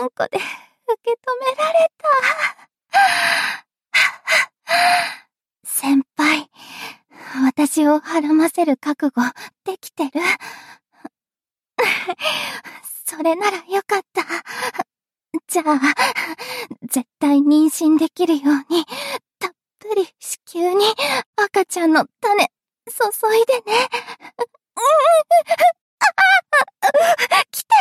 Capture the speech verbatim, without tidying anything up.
んこで受け止められた。先輩、私をはらませる覚悟できてる？それならよかった。じゃあ、絶対妊娠できるように、たっぷり子宮に赤ちゃんの種、注いでね。来た！